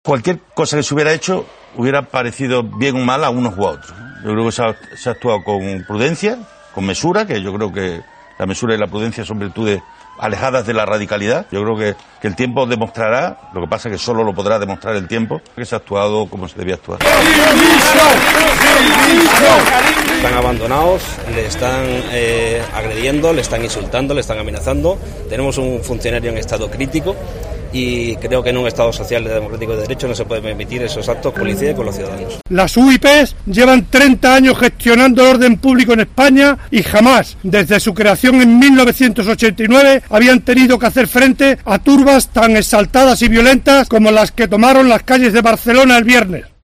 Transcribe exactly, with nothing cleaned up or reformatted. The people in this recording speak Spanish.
Cualquier cosa que se hubiera hecho hubiera parecido bien o mal a unos u a otros. Yo creo que se ha, se ha actuado con prudencia, con mesura, que yo creo que la mesura y la prudencia son virtudes alejadas de la radicalidad. Yo creo que, que el tiempo demostrará, lo que pasa es que solo lo podrá demostrar el tiempo, que se ha actuado como se debía actuar. Están abandonados, le están eh, agrediendo, le están insultando, le están amenazando. Tenemos un funcionario en estado crítico y creo que en un Estado social, democrático y de derecho no se puede permitir esos actos policía con los ciudadanos. Las U I Pes llevan treinta años gestionando el orden público en España y jamás, desde su creación en mil novecientos ochenta y nueve, habían tenido que hacer frente a turbas tan exaltadas y violentas como las que tomaron las calles de Barcelona el viernes.